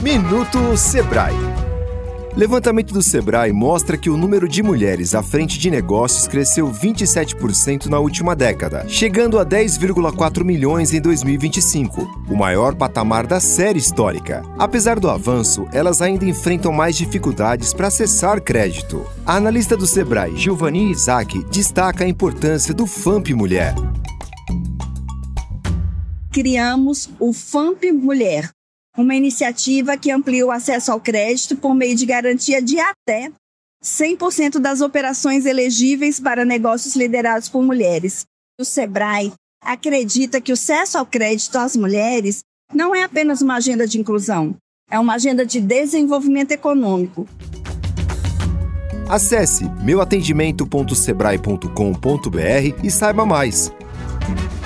Minuto Sebrae. Levantamento do Sebrae mostra que o número de mulheres à frente de negócios cresceu 27% na última década, chegando a 10,4 milhões em 2025, o maior patamar da série histórica. Apesar do avanço, elas ainda enfrentam mais dificuldades para acessar crédito. A analista do Sebrae, Giovanni Isaac, destaca a importância do FAMP Mulher. Criamos o FAMP Mulher, uma iniciativa que amplia o acesso ao crédito por meio de garantia de até 100% das operações elegíveis para negócios liderados por mulheres. O Sebrae acredita que o acesso ao crédito às mulheres não é apenas uma agenda de inclusão, é uma agenda de desenvolvimento econômico. Acesse meuatendimento.sebrae.com.br e saiba mais.